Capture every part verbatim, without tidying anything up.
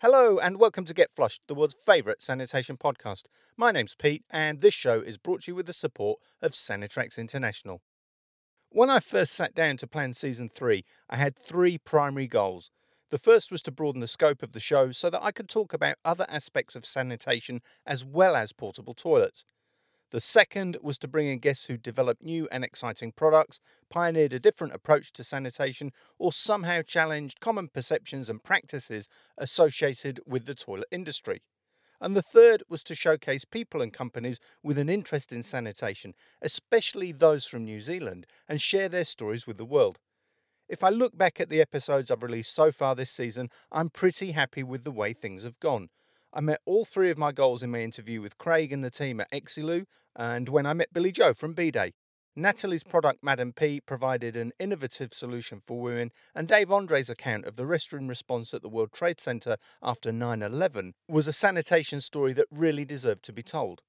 Hello and welcome to Get Flushed, the world's favourite sanitation podcast. My name's Pete and this show is brought to you with the support of Sanitrex International. When I first sat down to plan season three, I had three primary goals. The first was to broaden the scope of the show so that I could talk about other aspects of sanitation as well as portable toilets. The second was to bring in guests who developed new and exciting products, pioneered a different approach to sanitation, or somehow challenged common perceptions and practices associated with the toilet industry. And the third was to showcase people and companies with an interest in sanitation, especially those from New Zealand, and share their stories with the world. If I look back at the episodes I've released so far this season, I'm pretty happy with the way things have gone. I met all three of my goals in my interview with Craig and the team at Exilu, and when I met Billy Joe from B-Day. Natalie's product, Madam P, provided an innovative solution for women, and Dave Andre's account of the restroom response at the World Trade Center after nine eleven was a sanitation story that really deserved to be told.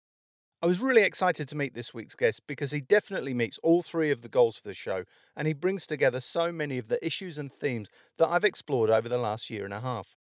I was really excited to meet this week's guest because he definitely meets all three of the goals for the show, and he brings together so many of the issues and themes that I've explored over the last year and a half.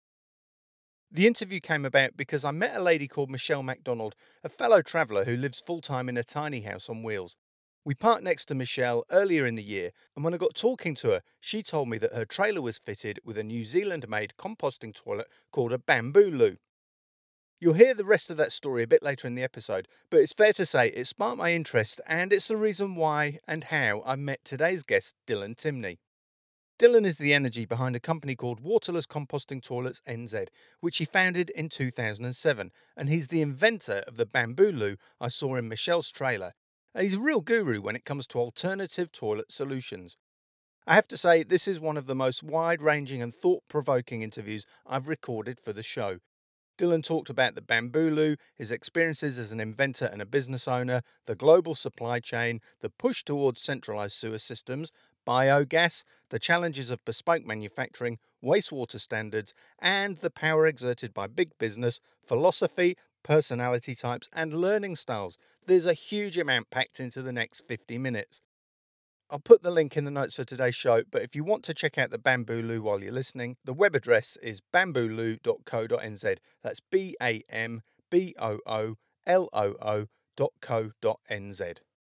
The interview came about because I met a lady called Michelle MacDonald, a fellow traveller who lives full-time in a tiny house on wheels. We parked next to Michelle earlier in the year, and when I got talking to her, she told me that her trailer was fitted with a New Zealand-made composting toilet called a Bamboo Loo. You'll hear the rest of that story a bit later in the episode, but it's fair to say it sparked my interest, and it's the reason why and how I met today's guest, Dylan Timney. Dylan is the energy behind a company called Waterless Composting Toilets N Z, which he founded in two thousand seven, and he's the inventor of the Bamboo Loo I saw in Michelle's trailer. He's a real guru when it comes to alternative toilet solutions. I have to say, this is one of the most wide-ranging and thought-provoking interviews I've recorded for the show. Dylan talked about the Bamboo Loo, his experiences as an inventor and a business owner, the global supply chain, the push towards centralised sewer systems, biogas, the challenges of bespoke manufacturing, wastewater standards, and the power exerted by big business, philosophy, personality types, and learning styles. There's a huge amount packed into the next fifty minutes. I'll put the link in the notes for today's show, but if you want to check out the Bamboo Loo while you're listening, the web address is bamboo loo dot co dot n z. That's B A M B O O L O O dot co dot n z.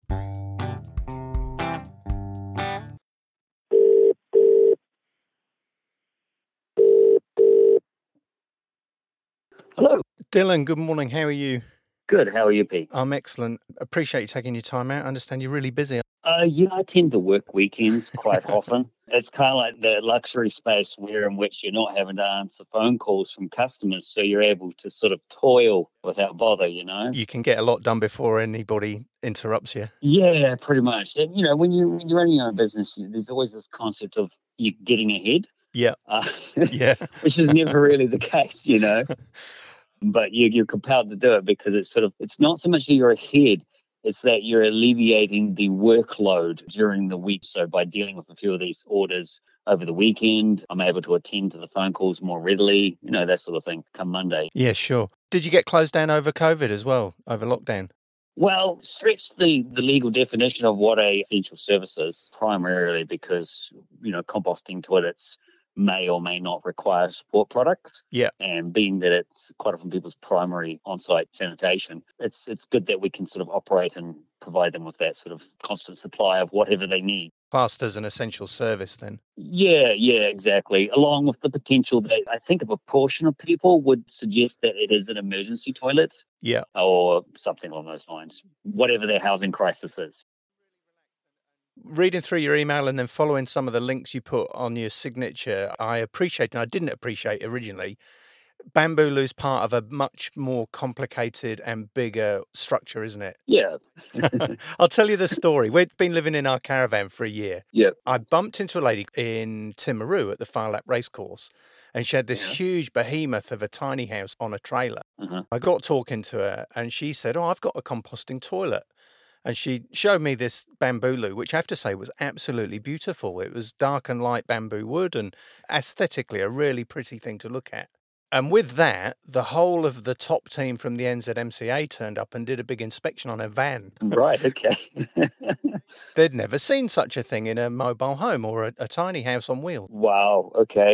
Hello. Dylan, good morning. How are you? Good. How are you, Pete? I'm excellent. Appreciate you taking your time out. I understand you're really busy. Uh, you know, I tend to work weekends quite often. It's kind of like the luxury space where in which you're not having to answer phone calls from customers, so you're able to sort of toil without bother, you know? You can get a lot done before anybody interrupts you. Yeah, pretty much. And, you know, when, you, when you're running your own business, you, there's always this concept of you getting ahead. Yeah. Uh, yeah. Which is never really the case, you know? But you, you're compelled to do it because it's sort of, it's not so much that you're ahead, it's that you're alleviating the workload during the week. So by dealing with a few of these orders over the weekend, I'm able to attend to the phone calls more readily, you know, that sort of thing come Monday. Yeah, sure. Did you get closed down over COVID as well, over lockdown? Well, stretch the, the legal definition of what a essential service is, primarily because, you know, composting toilets may or may not require support products. Yeah. And being that it's quite often people's primary on-site sanitation, it's it's good that we can sort of operate and provide them with that sort of constant supply of whatever they need. Classed as an essential service then? Yeah, yeah, exactly. Along with the potential that I think a proportion of people would suggest that it is an emergency toilet. Yeah. Or something along those lines, whatever their housing crisis is. Reading through your email and then following some of the links you put on your signature, I appreciate, and I didn't appreciate originally, Bamboo Loo's part of a much more complicated and bigger structure, isn't it? Yeah. I'll tell you the story. We'd been living in our caravan for a year. Yeah. I bumped into a lady in Timaru at the Far Lap Racecourse, and she had this Yeah. huge behemoth of a tiny house on a trailer. Uh-huh. I got talking to her, and she said, oh, I've got a composting toilet. And she showed me this Bamboo Loo, which I have to say was absolutely beautiful. It was dark and light bamboo wood and aesthetically a really pretty thing to look at. And with that, the whole of the top team from the N Z M C A turned up and did a big inspection on her van. Right, okay. They'd never seen such a thing in a mobile home or a, a tiny house on wheels. Wow, okay.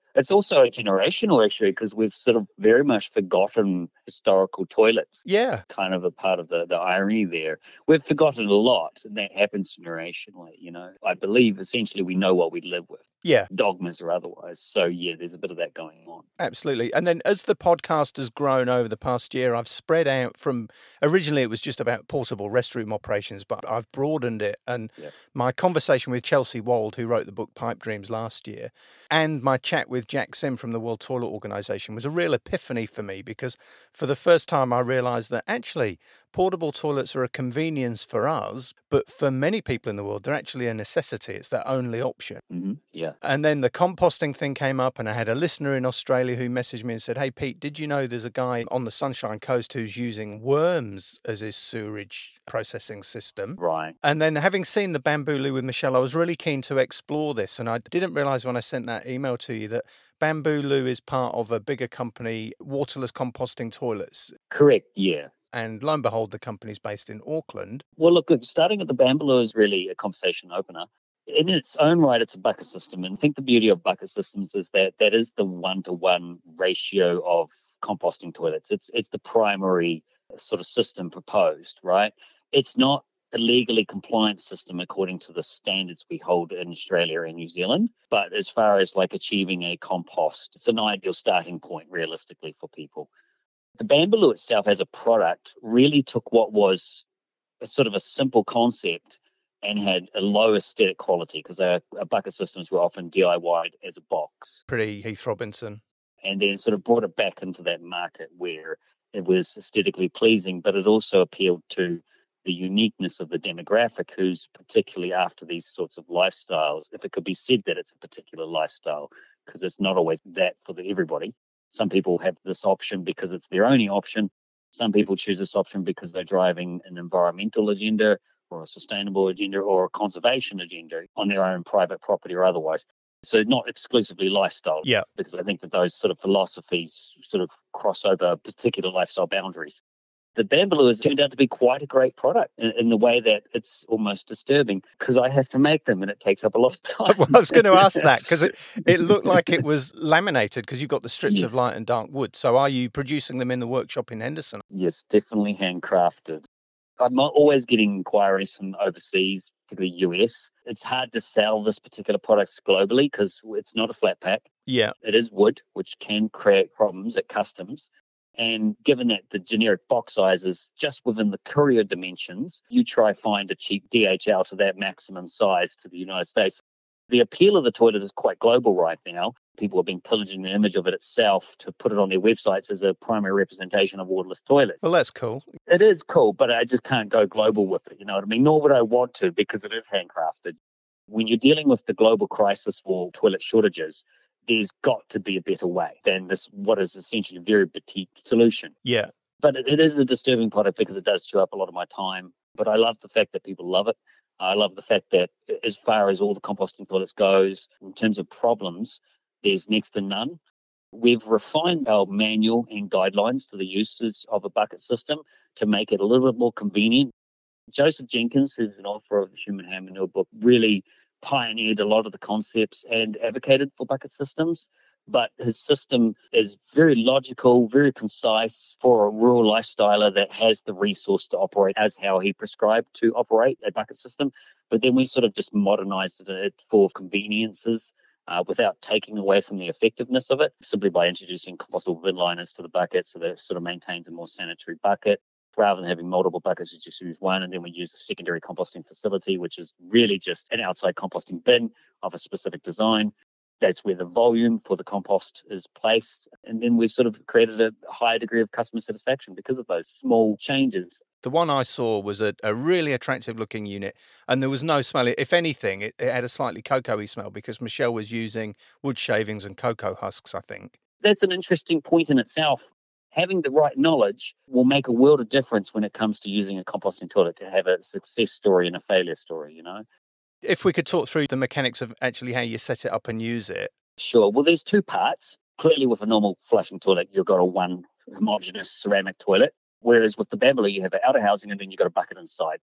It's also a generational issue because we've sort of very much forgotten historical toilets. Yeah, Kind of a part of the, the irony there. We've forgotten a lot, and that happens generationally. You know, I believe essentially we know what we live with, yeah. dogmas or otherwise. So yeah, there's a bit of that going on. Absolutely. And then as the podcast has grown over the past year, I've spread out from originally it was just about portable restroom operations, but I've broadened it. And Yeah. my conversation with Chelsea Wold, who wrote the book Pipe Dreams last year, and my chat with Jack Sim from the World Toilet Organization was a real epiphany for me because for the first time I realized that actually portable toilets are a convenience for us, but for many people in the world, they're actually a necessity. It's their only option. Mm-hmm. Yeah. And then the composting thing came up, and I had a listener in Australia who messaged me and said, "Hey, Pete, did you know there's a guy on the Sunshine Coast who's using worms as his sewerage processing system?" Right. And then having seen the Bamboo Loo with Michelle, I was really keen to explore this. And I didn't realize when I sent that email to you that Bamboo Loo is part of a bigger company, Waterless Composting Toilets. Correct. Yeah. And lo and behold, the company's based in Auckland. Well, look, starting at the Bambaloo is really a conversation opener. In its own right, it's a bucket system. And I think the beauty of bucket systems is that that is the one-to-one ratio of composting toilets. It's it's the primary sort of system proposed, right? It's not a legally compliant system according to the standards we hold in Australia and New Zealand. But as far as like achieving a compost, it's an ideal starting point realistically for people. The Bambaloo itself as a product really took what was a sort of a simple concept and had a low aesthetic quality because our bucket systems were often D I Y'd as a box. Pretty Heath Robinson. And then sort of brought it back into that market where it was aesthetically pleasing, but it also appealed to the uniqueness of the demographic who's particularly after these sorts of lifestyles, if it could be said that it's a particular lifestyle, because it's not always that for the, everybody. Some people have this option because it's their only option. Some people choose this option because they're driving an environmental agenda or a sustainable agenda or a conservation agenda on their own private property or otherwise. So not exclusively lifestyle, Yeah. because I think that those sort of philosophies sort of cross over particular lifestyle boundaries. The Bambaloo has turned out to be quite a great product in, in the way that it's almost disturbing because I have to make them and it takes up a lot of time. Well, I was going to ask that because it, it looked like it was laminated because you've got the strips Yes. of light and dark wood. So are you producing them in the workshop in Henderson? Yes, definitely handcrafted. I'm not always getting inquiries from overseas, particularly U S. It's hard to sell this particular product globally because it's not a flat pack. Yeah. It is wood, which can create problems at customs. And given that the generic box size is just within the courier dimensions, you try find a cheap D H L to that maximum size to the United States. The appeal of the toilet is quite global right now. People have been pillaging the image of it itself to put it on their websites as a primary representation of waterless toilet. Well, that's cool. It is cool, but I just can't go global with it. You know what I mean? Nor would I want to because it is handcrafted. When you're dealing with the global crisis for toilet shortages, there's got to be a better way than this, what is essentially a very petite solution. Yeah. But it, it is a disturbing product because it does chew up a lot of my time. But I love the fact that people love it. I love the fact that as far as all the composting toilets goes, in terms of problems, there's next to none. We've refined our manual and guidelines to the uses of a bucket system to make it a little bit more convenient. Joseph Jenkins, who's an author of the Human Hand Manure book, really pioneered a lot of the concepts and advocated for bucket systems. But his system is very logical, very concise for a rural lifestyler that has the resource to operate as how he prescribed to operate a bucket system. But then we sort of just modernized it for conveniences uh, without taking away from the effectiveness of it, simply by introducing compostable bin liners to the bucket so that it sort of maintains a more sanitary bucket. Rather than having multiple buckets, we just use one, and then we use the secondary composting facility, which is really just an outside composting bin of a specific design. That's where the volume for the compost is placed. And then we sort of created a higher degree of customer satisfaction because of those small changes. The one I saw was a, a really attractive looking unit, and there was no smell. If anything, it, it had a slightly cocoa-y smell because Michelle was using wood shavings and cocoa husks, I think. That's an interesting point in itself. Having the right knowledge will make a world of difference when it comes to using a composting toilet to have a success story and a failure story, you know? If we could talk through the mechanics of actually how you set it up and use it. Sure. Well, there's two parts. Clearly, with a normal flushing toilet, you've got a one homogeneous ceramic toilet, whereas with the Bambaloo, you have an outer housing and then you've got a bucket inside.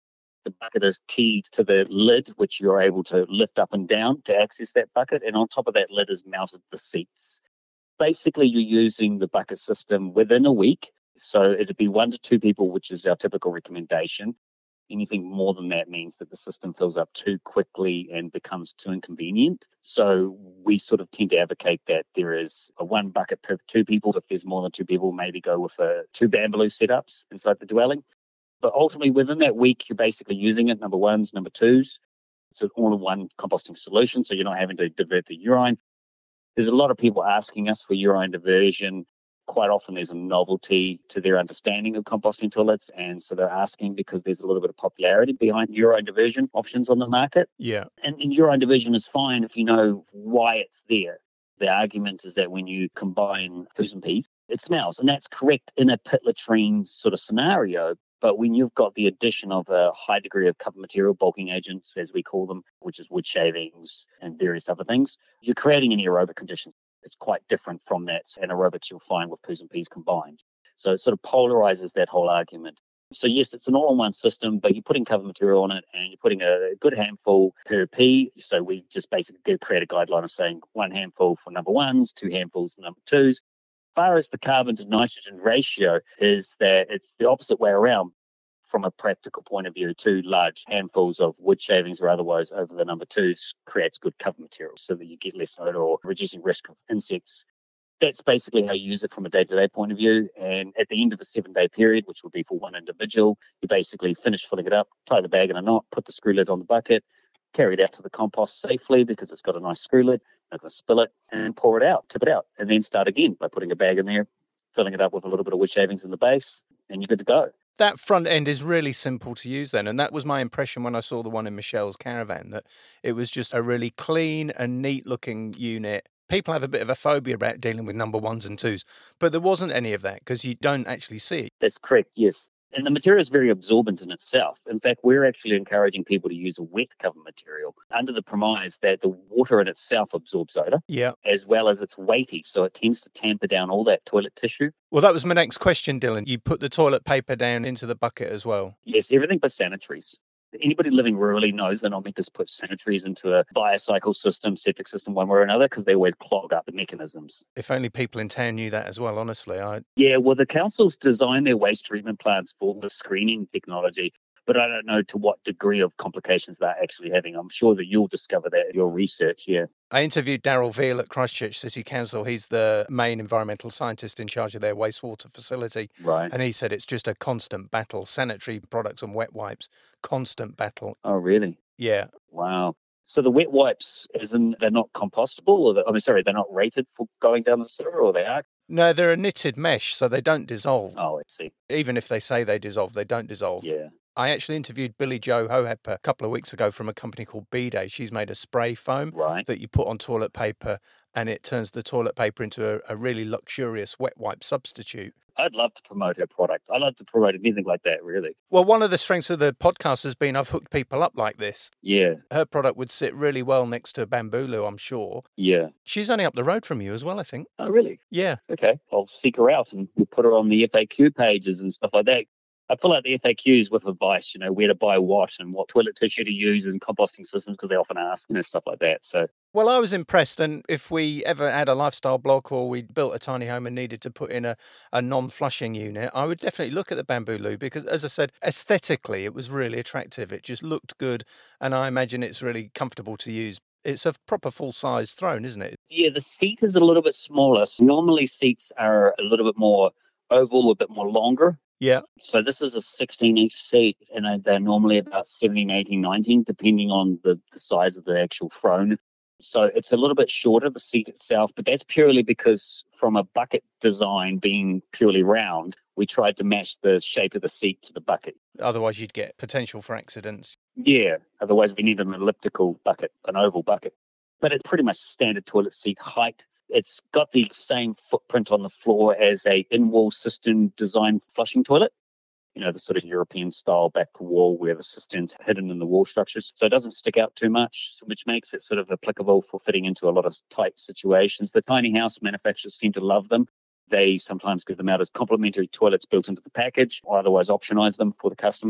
The bucket is keyed to the lid, which you're able to lift up and down to access that bucket. And on top of that lid is mounted the seats. Basically, you're using the bucket system within a week. So it'd be one to two people, which is our typical recommendation. Anything more than that means that the system fills up too quickly and becomes too inconvenient. So we sort of tend to advocate that there is a one bucket per two people. If there's more than two people, maybe go with a two Bambaloo setups inside the dwelling. But ultimately, within that week, you're basically using it, number ones, number twos. It's an all-in-one composting solution, so you're not having to divert the urine. There's a lot of people asking us for urine diversion. Quite often there's a novelty to their understanding of composting toilets, and so they're asking because there's a little bit of popularity behind urine diversion options on the market. Yeah. And, and urine diversion is fine if you know why it's there. The argument is that when you combine poos and peas, it smells, and that's correct in a pit latrine sort of scenario. But when you've got the addition of a high degree of cover material, bulking agents, as we call them, which is wood shavings and various other things, you're creating an aerobic condition. It's quite different from that anaerobics you'll find with poos and peas combined. So it sort of polarizes that whole argument. So yes, it's an all-in-one system, but you're putting cover material on it and you're putting a good handful per pea. So we just basically create a guideline of saying one handful for number ones, two handfuls for number twos. As far as the carbon to nitrogen ratio is that it's the opposite way around from a practical point of view. Two large handfuls of wood shavings or otherwise over the number twos creates good cover material so that you get less odor or reducing risk of insects. That's basically how you use it from a day-to-day point of view. And at the end of a seven-day period, which would be for one individual, you basically finish filling it up, tie the bag in a knot, put the screw lid on the bucket, carry it out to the compost safely because it's got a nice screw lid. Not going to spill it, and pour it out, tip it out, and then start again by putting a bag in there, filling it up with a little bit of wood shavings in the base, and you're good to go. That front end is really simple to use then, and that was my impression when I saw the one in Michelle's caravan, that it was just a really clean and neat looking unit. People have a bit of a phobia about dealing with number ones and twos, but there wasn't any of that because you don't actually see it. That's correct, yes. And the material is very absorbent in itself. In fact, we're actually encouraging people to use a wet cover material under the premise that the water in itself absorbs odor, yeah, as well as it's weighty, so it tends to tamper down all that toilet tissue. Well, that was my next question, Dylan. You put the toilet paper down into the bucket as well? Yes, everything but sanitaries. Anybody living rurally knows they're not meant to put sanitaries into a biocycle system, septic system, one way or another, because they always clog up the mechanisms. If only people in town knew that as well, honestly. I... Yeah, well, the councils design their waste treatment plants for the screening technology, but I don't know to what degree of complications they're actually having. I'm sure that you'll discover that in your research, yeah. I interviewed Daryl Veal at Christchurch City Council. He's the main environmental scientist in charge of their wastewater facility. Right. And he said it's just a constant battle. Sanitary products and wet wipes, constant battle. Oh, really? Yeah. Wow. So the wet wipes, isn't they're not compostable, or the, I mean, sorry, they're not rated for going down the sewer, or they are? No, they're a knitted mesh, so they don't dissolve. Oh, I see. Even if they say they dissolve, they don't dissolve. Yeah. I actually interviewed Billy Jo Hohep a couple of weeks ago from a company called B-Day. She's made a spray foam right. that you put on toilet paper and it turns the toilet paper into a, a really luxurious wet wipe substitute. I'd love to promote her product. I'd love to promote anything like that, really. Well, one of the strengths of the podcast has been I've hooked people up like this. Yeah. Her product would sit really well next to Bambaloo, I'm sure. Yeah. She's only up the road from you as well, I think. Oh, really? Yeah. Okay. I'll seek her out and we'll put her on the F A Q pages and stuff like that. I pull out the F A Qs with advice, you know, where to buy what and what toilet tissue to use and composting systems, because they often ask, you know, stuff like that. So, well, I was impressed. And if we ever had a lifestyle block or we built a tiny home and needed to put in a, a non-flushing unit, I would definitely look at the Bambaloo because, as I said, aesthetically, it was really attractive. It just looked good. And I imagine it's really comfortable to use. It's a proper full-size throne, isn't it? Yeah, the seat is a little bit smaller. So normally seats are a little bit more oval, a bit more longer. Yeah. So this is a sixteen inch seat, and they're normally about seventeen, eighteen, nineteen, depending on the, the size of the actual throne. So it's a little bit shorter, the seat itself, but that's purely because from a bucket design being purely round, we tried to match the shape of the seat to the bucket. Otherwise, you'd get potential for accidents. Yeah. Otherwise, we need an elliptical bucket, an oval bucket. But it's pretty much standard toilet seat height. It's got the same footprint on the floor as a in-wall cistern design flushing toilet. You know, the sort of European style back to wall where the cistern's hidden in the wall structures. So it doesn't stick out too much, which makes it sort of applicable for fitting into a lot of tight situations. The tiny house manufacturers seem to love them. They sometimes give them out as complimentary toilets built into the package or otherwise optionize them for the customers.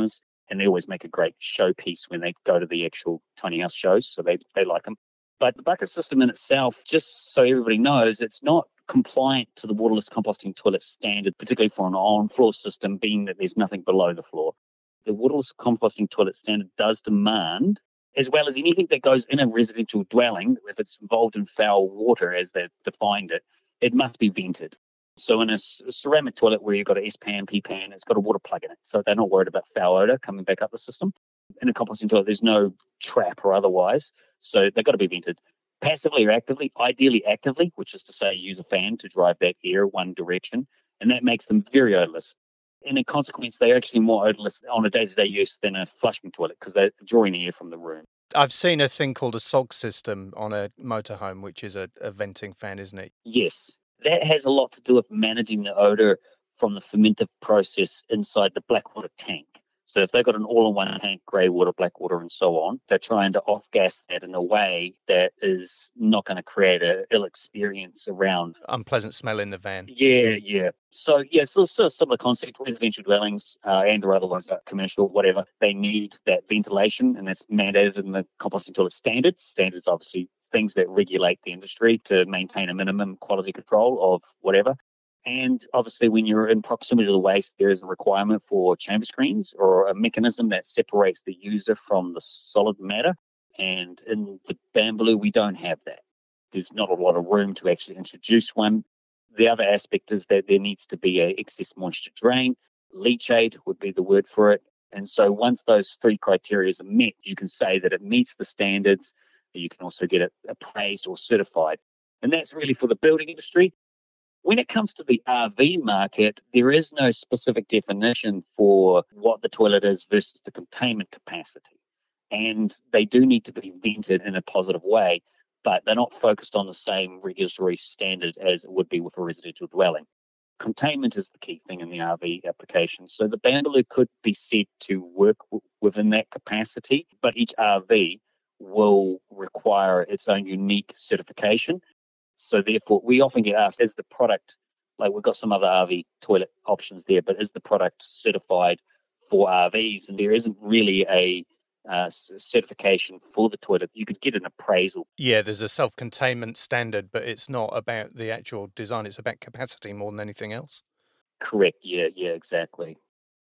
And they always make a great showpiece when they go to the actual tiny house shows, so they, they like them. But the bucket system in itself, just so everybody knows, it's not compliant to the waterless composting toilet standard, particularly for an on-floor system, being that there's nothing below the floor. The waterless composting toilet standard does demand, as well as anything that goes in a residential dwelling, if it's involved in foul water as they've defined it, it must be vented. So in a ceramic toilet where you've got an S pan, P pan, it's got a water plug in it. So they're not worried about foul odor coming back up the system. In a composting toilet, there's no trap or otherwise. So they've got to be vented passively or actively, ideally actively, which is to say use a fan to drive that air one direction. And that makes them very odorless. And in consequence, they're actually more odorless on a day-to-day use than a flushing toilet because they're drawing air from the room. I've seen a thing called a S O G system on a motorhome, which is a, a venting fan, isn't it? Yes. That has a lot to do with managing the odor from the fermentive process inside the black water tank. So if they've got an all-in-one tank, grey water, black water, and so on, they're trying to off-gas that in a way that is not going to create an ill experience around. Unpleasant smell in the van. Yeah, yeah. So, yeah, so it's still a similar concept. Residential dwellings uh, and or otherwise uh, commercial, whatever, they need that ventilation, and that's mandated in the composting toilet standards. Standards, obviously, things that regulate the industry to maintain a minimum quality control of whatever. And obviously, when you're in proximity to the waste, there is a requirement for chamber screens or a mechanism that separates the user from the solid matter. And in the Bambaloo, we don't have that. There's not a lot of room to actually introduce one. The other aspect is that there needs to be an excess moisture drain. Leachate would be the word for it. And so once those three criteria are met, you can say that it meets the standards. You can also get it appraised or certified. And that's really for the building industry. When it comes to the R V market, there is no specific definition for what the toilet is versus the containment capacity. And they do need to be vented in a positive way, but they're not focused on the same regulatory standard as it would be with a residential dwelling. Containment is the key thing in the R V application. So the Bambaloo could be said to work w- within that capacity, but each R V will require its own unique certification. So therefore, we often get asked, is the product, like we've got some other R V toilet options there, but is the product certified for R Vs? And there isn't really a uh, certification for the toilet. You could get an appraisal. Yeah, there's a self-containment standard, but it's not about the actual design. It's about capacity more than anything else. Correct. Yeah, yeah, exactly.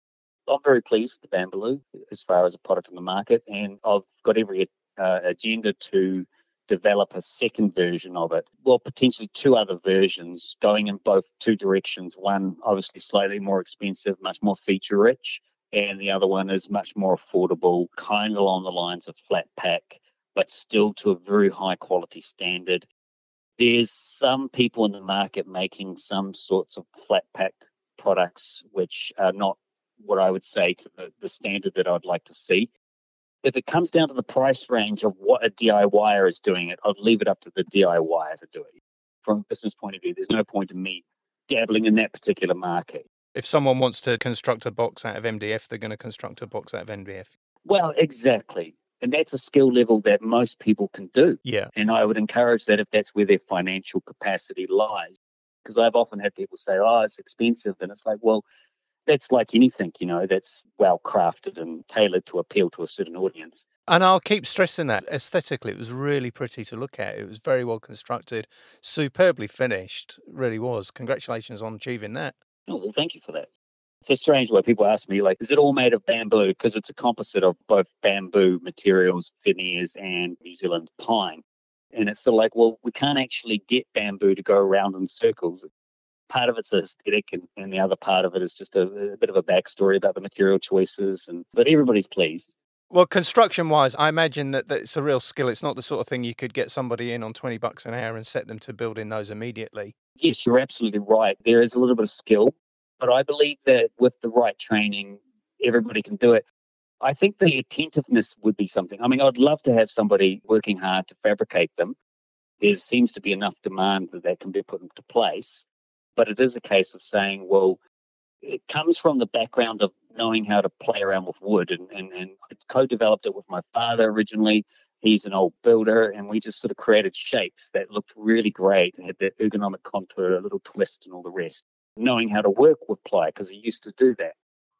I'm very pleased with the Bambaloo as far as a product in the market, and I've got every uh, agenda to develop a second version of it. Well, potentially two other versions going in both two directions. One, obviously slightly more expensive, much more feature rich, and the other one is much more affordable, kind of along the lines of flat pack, but still to a very high quality standard. There's some people in the market making some sorts of flat pack products, which are not what I would say to the, the standard that I'd like to see. If it comes down to the price range of what a DIYer is doing it, I'd leave it up to the DIYer to do it. From a business point of view, there's no point in me dabbling in that particular market. If someone wants to construct a box out of M D F, they're going to construct a box out of M D F. Well, exactly. And that's a skill level that most people can do. Yeah. And I would encourage that if that's where their financial capacity lies. Because I've often had people say, oh, it's expensive. And it's like, well, that's like anything, you know, that's well crafted and tailored to appeal to a certain audience. And I'll keep stressing that. Aesthetically, it was really pretty to look at. It was very well constructed, superbly finished, really was. Congratulations on achieving that. Oh, well, thank you for that. It's a strange way people ask me, like, is it all made of bamboo? Because it's a composite of both bamboo materials, veneers, and New Zealand pine. And it's sort of like, well, we can't actually get bamboo to go around in circles. Part of it's aesthetic, and, and the other part of it is just a, a bit of a backstory about the material choices. And but everybody's pleased. Well, construction-wise, I imagine that, that it's a real skill. It's not the sort of thing you could get somebody in on twenty bucks an hour and set them to building those immediately. Yes, you're absolutely right. There is a little bit of skill, but I believe that with the right training, everybody can do it. I think the attentiveness would be something. I mean, I'd love to have somebody working hard to fabricate them. There seems to be enough demand that that can be put into place. But it is a case of saying, well, it comes from the background of knowing how to play around with wood. And, and, and I co-developed it with my father originally. He's an old builder, and we just sort of created shapes that looked really great, had that ergonomic contour, a little twist and all the rest. Knowing how to work with ply, because he used to do that.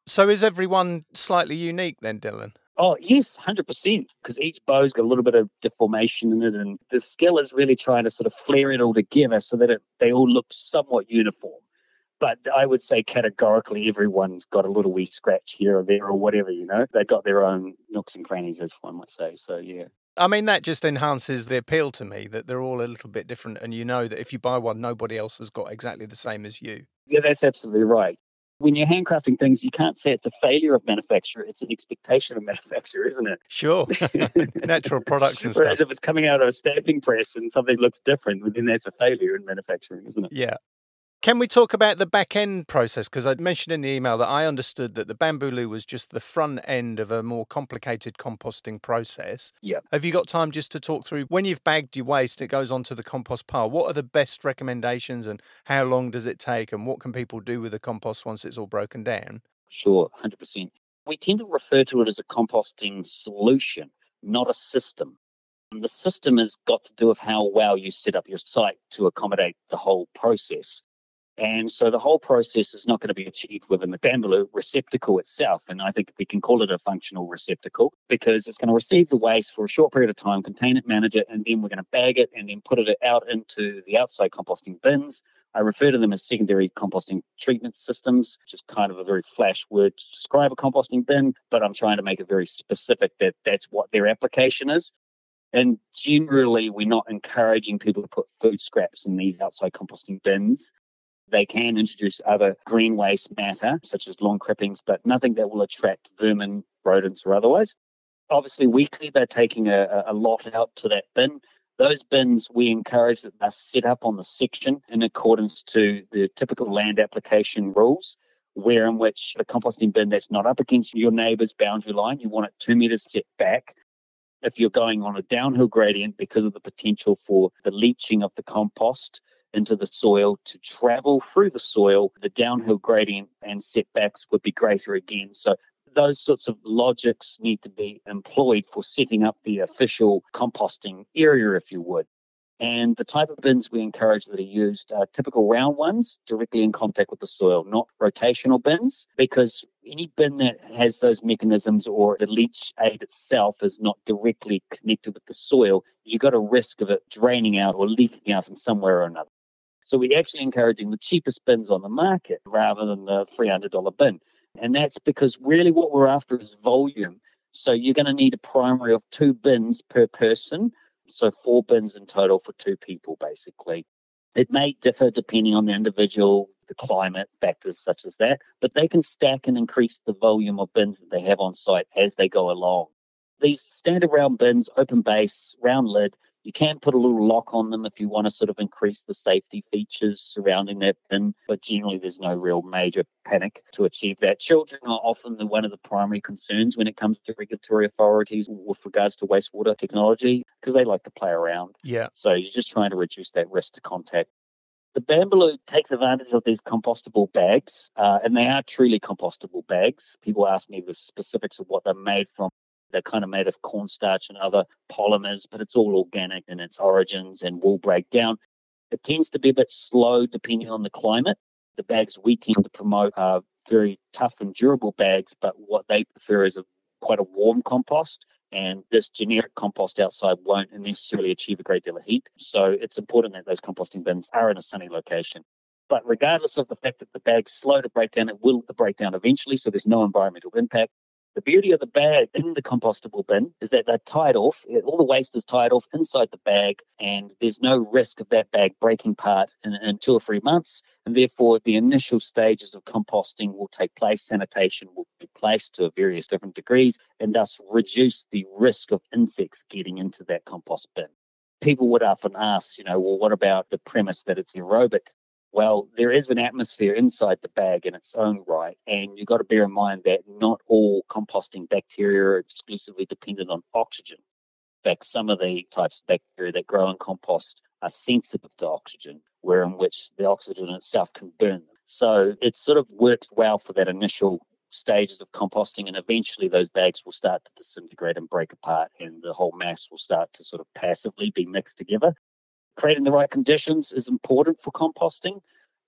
So is everyone slightly unique then, Dylan? Oh, yes, one hundred percent, because each bow's got a little bit of deformation in it, and the skill is really trying to sort of flare it all together so that it, they all look somewhat uniform. But I would say categorically everyone's got a little wee scratch here or there or whatever, you know. They've got their own nooks and crannies, as one might say, so yeah. I mean, that just enhances the appeal to me, that they're all a little bit different, and you know that if you buy one, nobody else has got exactly the same as you. Yeah, that's absolutely right. When you're handcrafting things, you can't say it's a failure of manufacturer, it's an expectation of manufacturer, isn't it? Sure. Natural products and Whereas stuff. if it's coming out of a stamping press and something looks different, then that's a failure in manufacturing, isn't it? Yeah. Can we talk about the back end process? Because I mentioned in the email that I understood that the Bamboo was just the front end of a more complicated composting process. Yeah. Have you got time just to talk through when you've bagged your waste, it goes onto the compost pile? What are the best recommendations and how long does it take and what can people do with the compost once it's all broken down? Sure, one hundred percent. We tend to refer to it as a composting solution, not a system. And the system has got to do with how well you set up your site to accommodate the whole process. And so the whole process is not going to be achieved within the Bamboo receptacle itself. And I think we can call it a functional receptacle because it's going to receive the waste for a short period of time, contain it, manage it, and then we're going to bag it and then put it out into the outside composting bins. I refer to them as secondary composting treatment systems, which is kind of a very flash word to describe a composting bin, but I'm trying to make it very specific that that's what their application is. And generally, we're not encouraging people to put food scraps in these outside composting bins. They can introduce other green waste matter, such as lawn clippings, but nothing that will attract vermin, rodents, or otherwise. Obviously, weekly, they're taking a, a lot out to that bin. Those bins, we encourage that they're set up on the section in accordance to the typical land application rules, where in which a composting bin that's not up against your neighbour's boundary line, you want it two metres set back. If you're going on a downhill gradient because of the potential for the leaching of the compost into the soil to travel through the soil, the downhill gradient and setbacks would be greater again. So those sorts of logics need to be employed for setting up the official composting area, if you would. And the type of bins we encourage that are used are typical round ones, directly in contact with the soil, not rotational bins, because any bin that has those mechanisms or the leach aid itself is not directly connected with the soil, you've got a risk of it draining out or leaking out in some way or another. So we're actually encouraging the cheapest bins on the market rather than the three hundred dollars bin. And that's because really what we're after is volume. So you're going to need a primary of two bins per person. So four bins in total for two people, basically. It may differ depending on the individual, the climate, factors such as that, but they can stack and increase the volume of bins that they have on site as they go along. These standard round bins, open base, round lid, you can put a little lock on them if you want to sort of increase the safety features surrounding that bin, but generally there's no real major panic to achieve that. Children are often the, one of the primary concerns when it comes to regulatory authorities with regards to wastewater technology because they like to play around. Yeah. So you're just trying to reduce that risk to contact. The Bamboo takes advantage of these compostable bags, uh, and they are truly compostable bags. People ask me the specifics of what they're made from. They're kind of made of cornstarch and other polymers, but it's all organic in its origins and will break down. It tends to be a bit slow depending on the climate. The bags we tend to promote are very tough and durable bags, but what they prefer is a quite a warm compost. And this generic compost outside won't necessarily achieve a great deal of heat. So it's important that those composting bins are in a sunny location. But regardless of the fact that the bag's slow to break down, it will break down eventually, so there's no environmental impact. The beauty of the bag in the compostable bin is that they're tied off. All the waste is tied off inside the bag, and there's no risk of that bag breaking apart in, in two or three months. And therefore, the initial stages of composting will take place. Sanitation will be placed to various different degrees, and thus reduce the risk of insects getting into that compost bin. People would often ask, you know, well, what about the premise that it's aerobic? Well, there is an atmosphere inside the bag in its own right, and you've got to bear in mind that not all composting bacteria are exclusively dependent on oxygen. In fact, some of the types of bacteria that grow in compost are sensitive to oxygen, where in which the oxygen itself can burn them. So it sort of works well for that initial stages of composting, and eventually those bags will start to disintegrate and break apart, and the whole mass will start to sort of passively be mixed together. Creating the right conditions is important for composting.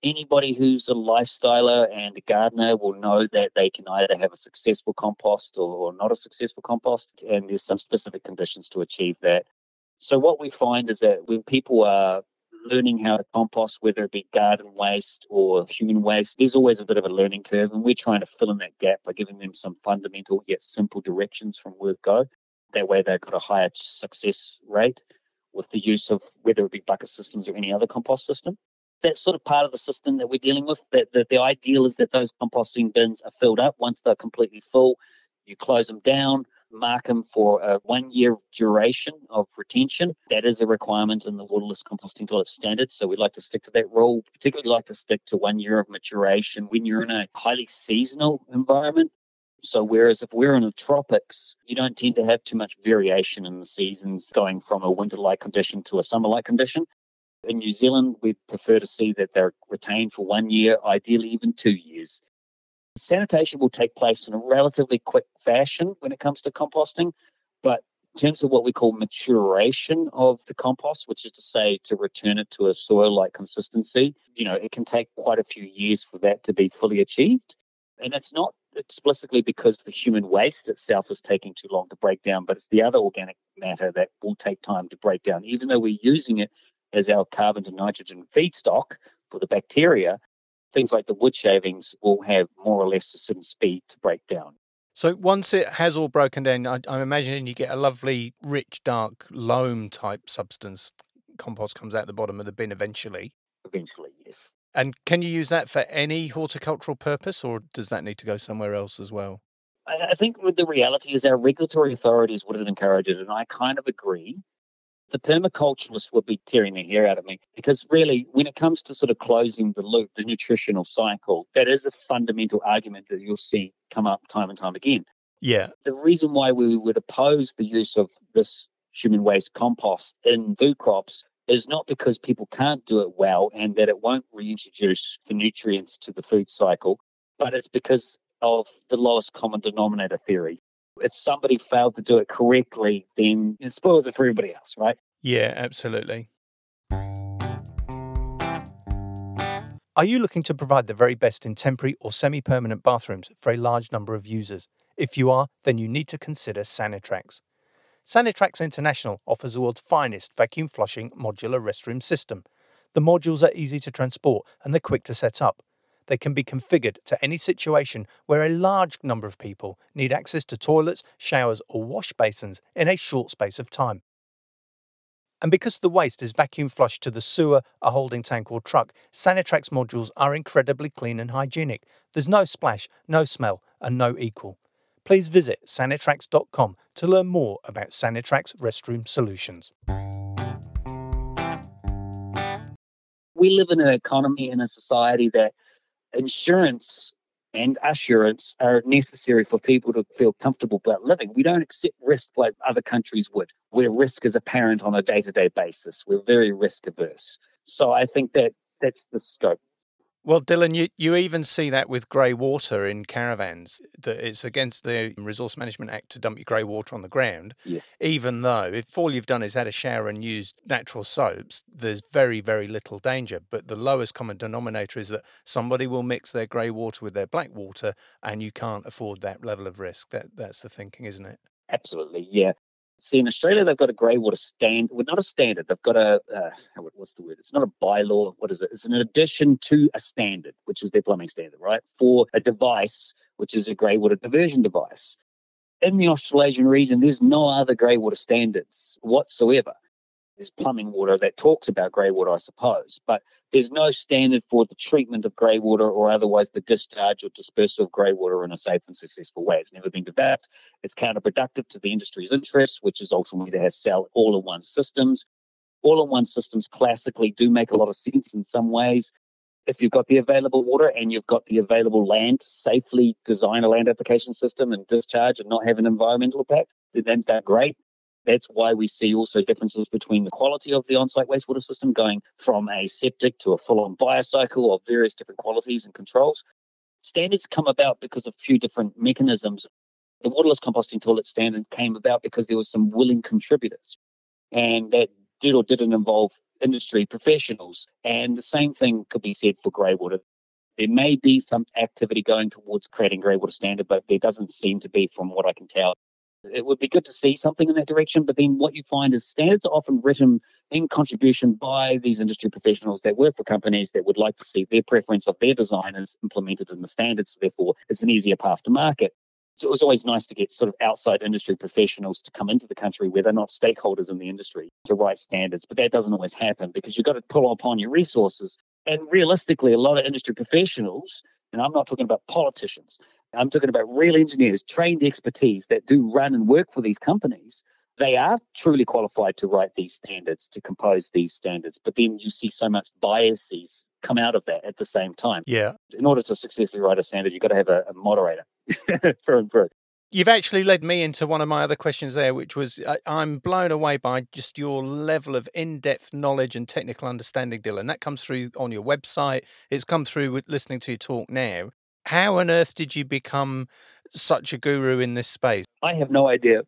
Anybody who's a lifestyler and a gardener will know that they can either have a successful compost or, or not a successful compost, and there's some specific conditions to achieve that. So what we find is that when people are learning how to compost, whether it be garden waste or human waste, there's always a bit of a learning curve, and we're trying to fill in that gap by giving them some fundamental yet simple directions from word go. That way they've got a higher success rate with the use of whether it be bucket systems or any other compost system. That's sort of part of the system that we're dealing with. That the, the ideal is that those composting bins are filled up. Once they're completely full, you close them down, mark them for a one-year duration of retention. That is a requirement in the waterless composting toilet standard. So we'd like to stick to that rule. Particularly like to stick to one year of maturation when you're in a highly seasonal environment. So whereas if we're in the tropics, you don't tend to have too much variation in the seasons going from a winter-like condition to a summer-like condition. In New Zealand, we prefer to see that they're retained for one year, ideally even two years. Sanitation will take place in a relatively quick fashion when it comes to composting, but in terms of what we call maturation of the compost, which is to say to return it to a soil-like consistency, you know, it can take quite a few years for that to be fully achieved. And it's not explicitly because the human waste itself is taking too long to break down, but it's the other organic matter that will take time to break down. Even though we're using it as our carbon to nitrogen feedstock for the bacteria, things like the wood shavings will have more or less a certain speed to break down. So once it has all broken down, I, I'm imagining you get a lovely, rich, dark, loam type substance. Compost comes out the bottom of the bin eventually. Eventually, yes. And can you use that for any horticultural purpose, or does that need to go somewhere else as well? I, I think with the reality is our regulatory authorities would have encouraged it, and I kind of agree. The permaculturalists would be tearing their hair out of me because really, when it comes to sort of closing the loop, the nutritional cycle, that is a fundamental argument that you'll see come up time and time again. Yeah. The reason why we would oppose the use of this human waste compost in food crops is not because people can't do it well and that it won't reintroduce the nutrients to the food cycle, but it's because of the lowest common denominator theory. If somebody failed to do it correctly, then it spoils it for everybody else, right? Yeah, absolutely. Are you looking to provide the very best in temporary or semi-permanent bathrooms for a large number of users? If you are, then you need to consider Sanitrax. Sanitrax International offers the world's finest vacuum flushing modular restroom system. The modules are easy to transport and they're quick to set up. They can be configured to any situation where a large number of people need access to toilets, showers or wash basins in a short space of time. And because the waste is vacuum flushed to the sewer, a holding tank or truck, Sanitrax modules are incredibly clean and hygienic. There's no splash, no smell and no equal. Please visit Sanitrax dot com to learn more about Sanitrax restroom solutions. We live in an economy and a society that insurance and assurance are necessary for people to feel comfortable about living. We don't accept risk like other countries would, where risk is apparent on a day-to-day basis. We're very risk averse. So I think that that's the scope. Well, Dylan, you, you even see that with grey water in caravans, that it's against the Resource Management Act to dump your grey water on the ground. Yes. Even though if all you've done is had a shower and used natural soaps, there's very, very little danger. But the lowest common denominator is that somebody will mix their grey water with their black water and you can't afford that level of risk. That That's the thinking, isn't it? Absolutely, yeah. See, in Australia, they've got a grey water stand. Well, not a standard. They've got a, uh, what's the word? It's not a bylaw. What is it? It's an addition to a standard, which is their plumbing standard, right? For a device, which is a grey water diversion device. In the Australasian region, there's no other grey water standards whatsoever. There's plumbing water that talks about grey water, I suppose, but there's no standard for the treatment of grey water or otherwise the discharge or dispersal of grey water in a safe and successful way. It's never been developed. It's counterproductive to the industry's interests, which is ultimately to have sell all-in-one systems. All-in-one systems classically do make a lot of sense in some ways. If you've got the available water and you've got the available land to safely design a land application system and discharge and not have an environmental impact, then they're great. That's why we see also differences between the quality of the on-site wastewater system going from a septic to a full-on biocycle of various different qualities and controls. Standards come about because of a few different mechanisms. The waterless composting toilet standard came about because there were some willing contributors, and that did or didn't involve industry professionals. And the same thing could be said for grey water. There may be some activity going towards creating grey water standard, but there doesn't seem to be from what I can tell. It would be good to see something in that direction, but then what you find is standards are often written in contribution by these industry professionals that work for companies that would like to see their preference of their designers implemented in the standards. Therefore, it's an easier path to market. So it was always nice to get sort of outside industry professionals to come into the country where they're not stakeholders in the industry to write standards, but that doesn't always happen because you've got to pull upon your resources. And realistically, a lot of industry professionals, and I'm not talking about politicians, I'm talking about real engineers, trained expertise that do run and work for these companies. They are truly qualified to write these standards, to compose these standards. But then you see so much biases come out of that at the same time. Yeah. In order to successfully write a standard, you've got to have a, a moderator through and through. You've actually led me into one of my other questions there, which was I, I'm blown away by just your level of in-depth knowledge and technical understanding, Dylan. That comes through on your website. It's come through with listening to you talk now. How on earth did you become such a guru in this space? I have no idea.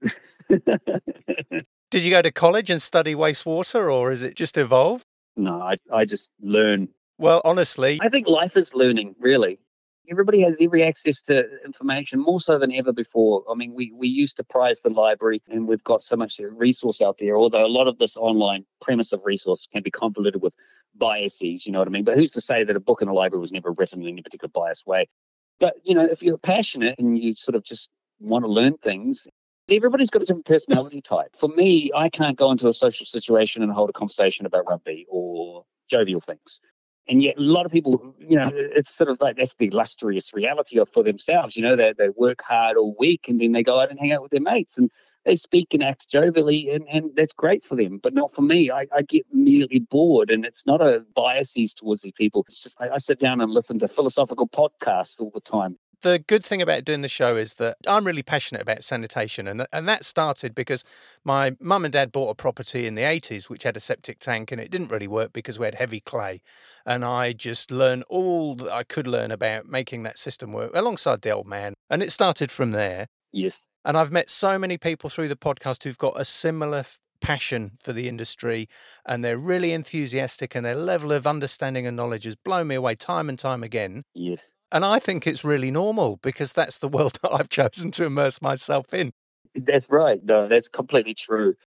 Did you go to college and study wastewater, or is it just evolved? No, I, I just learn. Well, honestly, I think life is learning, really. Everybody has every access to information, more so than ever before. I mean, we, we used to prize the library, and we've got so much resource out there, although a lot of this online premise of resource can be convoluted with biases, you know what I mean? But who's to say that a book in a library was never written in any particular biased way? But, you know, if you're passionate and you sort of just want to learn things, everybody's got a different personality type. For me, I can't go into a social situation and hold a conversation about rugby or jovial things. And yet a lot of people, you know, it's sort of like that's the illustrious reality of for themselves. You know, they, they work hard all week and then they go out and hang out with their mates and they speak and act jovially, and, and that's great for them. But not for me. I, I get immediately bored, and it's not a biases towards these people. It's just I, I sit down and listen to philosophical podcasts all the time. The good thing about doing the show is that I'm really passionate about sanitation, and and that started because my mum and dad bought a property in the eighties which had a septic tank, and it didn't really work because we had heavy clay. And I just learned all that I could learn about making that system work alongside the old man. And it started from there. Yes. And I've met so many people through the podcast who've got a similar f- passion for the industry, and they're really enthusiastic, and their level of understanding and knowledge has blown me away time and time again. Yes. And I think it's really normal because that's the world that I've chosen to immerse myself in. That's right. No, that's completely true.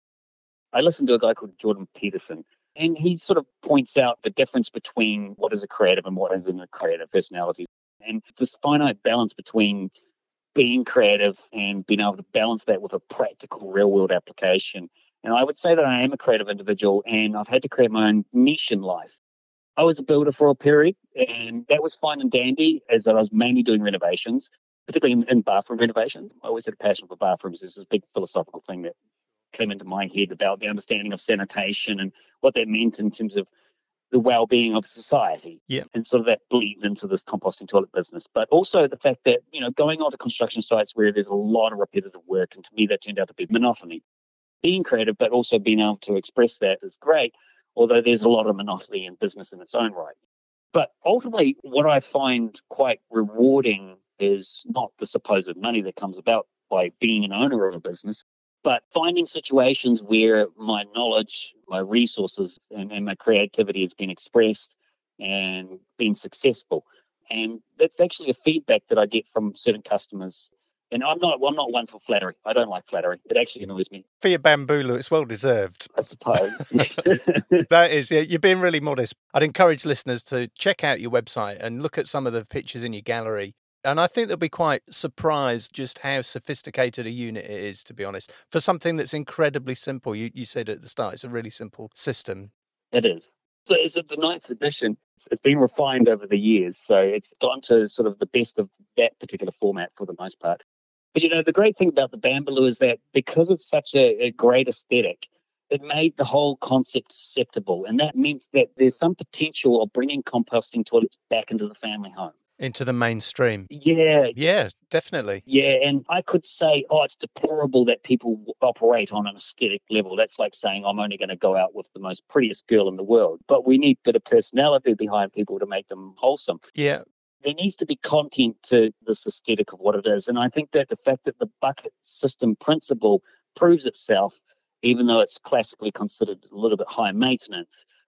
I listened to a guy called Jordan Peterson, and he sort of points out the difference between what is a creative and what isn't a creative personality. And this finite balance between being creative and being able to balance that with a practical real world application. And I would say that I am a creative individual, and I've had to create my own niche in life. I was a builder for a period, and that was fine and dandy as I was mainly doing renovations, particularly in, in bathroom renovations. I always had a passion for bathrooms. There's this big philosophical thing that came into my head about the understanding of sanitation and what that meant in terms of the well-being of society. Yeah. And sort of that bleeds into this composting toilet business. But also the fact that, you know, going onto construction sites where there's a lot of repetitive work, and to me that turned out to be monotony. Being creative, but also being able to express that is great, although there's a lot of monotony in business in its own right. But ultimately, what I find quite rewarding is not the supposed money that comes about by being an owner of a business, but finding situations where my knowledge, my resources, and, and my creativity has been expressed and been successful. And that's actually a feedback that I get from certain customers. And I'm not I'm not one for flattery. I don't like flattery. It actually annoys me. For your bamboo, it's well deserved. I suppose. That is, yeah, you're being really modest. I'd encourage listeners to check out your website and look at some of the pictures in your gallery. And I think they'll be quite surprised just how sophisticated a unit it is, to be honest, for something that's incredibly simple. You you said at the start, it's a really simple system. It is. So it's the ninth edition. It's, it's been refined over the years. So it's gone to sort of the best of that particular format for the most part. But, you know, the great thing about the Bambaloo is that because it's such a, a great aesthetic, it made the whole concept acceptable. And that meant that there's some potential of bringing composting toilets back into the family home. Into the mainstream. Yeah. Yeah, definitely. Yeah, and I could say, oh, it's deplorable that people operate on an aesthetic level. That's like saying I'm only going to go out with the most prettiest girl in the world. But we need a bit of personality behind people to make them wholesome. Yeah. There needs to be content to this aesthetic of what it is. And I think that the fact that the bucket system principle proves itself, even though it's classically considered a little bit high maintenance,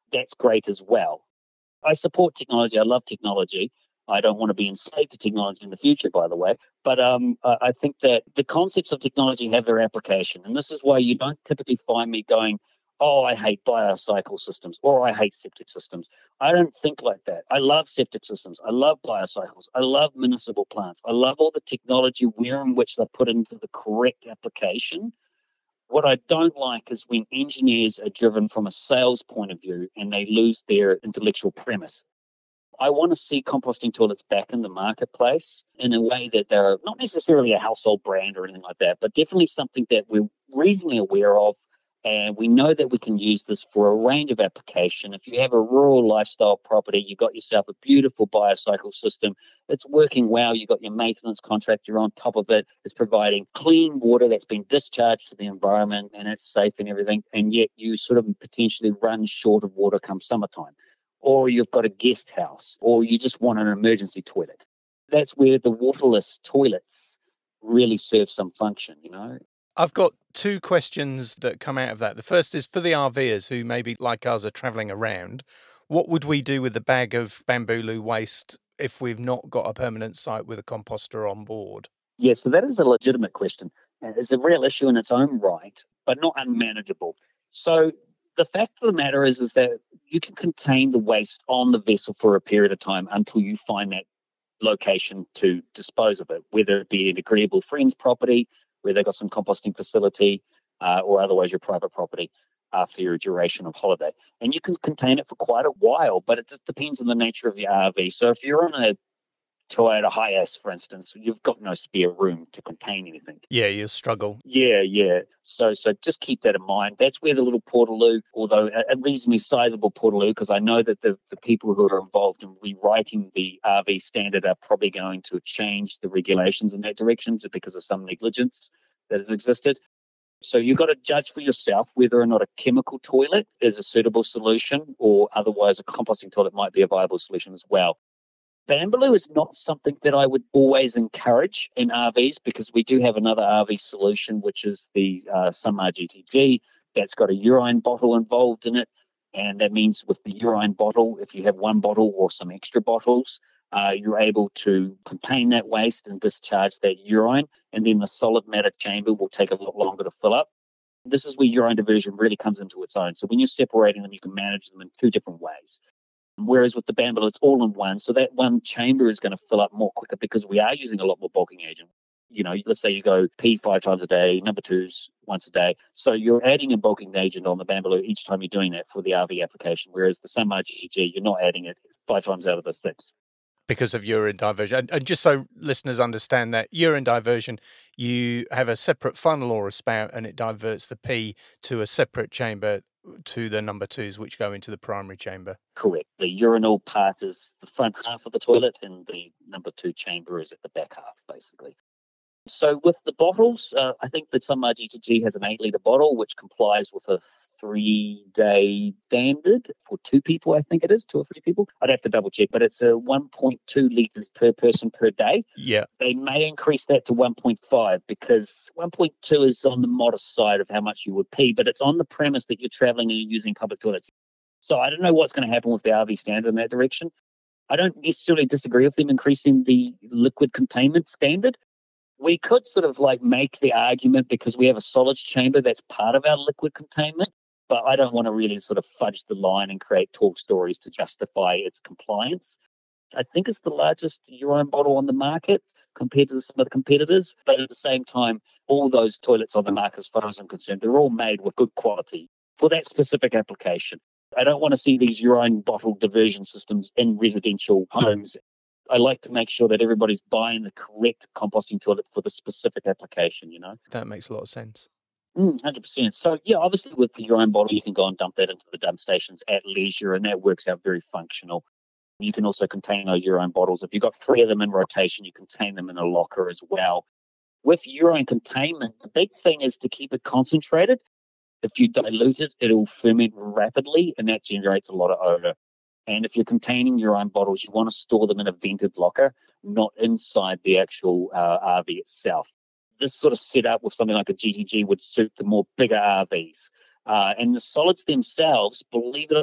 that's great as well. I support technology. I love technology. I don't want to be enslaved to technology in the future, by the way. But um, I I think that the concepts of technology have their application. And this is why you don't typically find me going, oh, I hate biocycle systems or I hate septic systems. I don't think like that. I love septic systems. I love biocycles. I love municipal plants. I love all the technology where in which they're put into the correct application. What I don't like is when engineers are driven from a sales point of view and they lose their intellectual premise. I want to see composting toilets back in the marketplace in a way that they're not necessarily a household brand or anything like that, but definitely something that we're reasonably aware of. And we know that we can use this for a range of application. If you have a rural lifestyle property, you've got yourself a beautiful biocycle system. It's working well. You've got your maintenance contract. You're on top of it. It's providing clean water that's been discharged to the environment and it's safe and everything. And yet you sort of potentially run short of water come summertime. Or you've got a guest house, or you just want an emergency toilet. That's where the waterless toilets really serve some function, you know. I've got two questions that come out of that. The first is for the RVers who maybe like us are travelling around. What would we do with the bag of Bambooloo waste if we've not got a permanent site with a composter on board? Yeah, so that is a legitimate question. It's a real issue in its own right, but not unmanageable. So the fact of the matter is, is that you can contain the waste on the vessel for a period of time until you find that location to dispose of it, whether it be an agreeable friend's property, where they've got some composting facility, uh, or otherwise your private property after your duration of holiday. And you can contain it for quite a while, but it just depends on the nature of your R V. So if you're on a Toyota Hiace, for instance, you've got no spare room to contain anything. Yeah, you'll struggle. Yeah, yeah. So so just keep that in mind. That's where the little Portaloo, although a, a reasonably sizable Portaloo, because I know that the, the people who are involved in rewriting the R V standard are probably going to change the regulations in that direction because of some negligence that has existed. So you've got to judge for yourself whether or not a chemical toilet is a suitable solution, or otherwise a composting toilet might be a viable solution as well. Bambooloo is not something that I would always encourage in R Vs, because we do have another R V solution, which is the uh, Sunmar G T G. That's got a urine bottle involved in it. And that means with the urine bottle, if you have one bottle or some extra bottles, uh, you're able to contain that waste and discharge that urine. And then the solid matter chamber will take a lot longer to fill up. This is where urine diversion really comes into its own. So when you're separating them, you can manage them in two different ways. Whereas with the Bambooloo, it's all in one. So that one chamber is going to fill up more quicker because we are using a lot more bulking agent. You know, let's say you go pee five times a day, number twos once a day. So you're adding a bulking agent on the Bambooloo each time you're doing that for the R V application. Whereas the Sunmar G T G, you're not adding it five times out of the six. Because of urine diversion. And, and just so listeners understand that, urine diversion, you have a separate funnel or a spout and it diverts the pee to a separate chamber to the number twos, which go into the primary chamber. Correct. The urinal part is the front half of the toilet and the number two chamber is at the back half, basically. So with the bottles, uh, I think that Sunmar G T G has an eight litre bottle, which complies with a three-day standard for two people, I think it is, two or three people. I'd have to double check, but it's a one point two litres per person per day. Yeah. They may increase that to one point five because one point two is on the modest side of how much you would pee, but it's on the premise that you're travelling and you're using public toilets. So I don't know what's going to happen with the R V standard in that direction. I don't necessarily disagree with them increasing the liquid containment standard. We could sort of like make the argument because we have a solids chamber that's part of our liquid containment, but I don't want to really sort of fudge the line and create talk stories to justify its compliance. I think it's the largest urine bottle on the market compared to some of the competitors, but at the same time, all those toilets on the market, as far as I'm concerned, they're all made with good quality for that specific application. I don't want to see these urine bottle diversion systems in residential homes. I like to make sure that everybody's buying the correct composting toilet for the specific application, you know? That makes a lot of sense. Mm, one hundred percent. So, yeah, obviously with the urine bottle, you can go and dump that into the dump stations at leisure, and that works out very functional. You can also contain those urine bottles. If you've got three of them in rotation, you contain them in a locker as well. With urine containment, the big thing is to keep it concentrated. If you dilute it, it'll ferment rapidly, and that generates a lot of odor. And if you're containing urine bottles, you want to store them in a vented locker, not inside the actual uh, R V itself. This sort of setup with something like a G T G would suit the more bigger R Vs. Uh, and the solids themselves, believe it or not,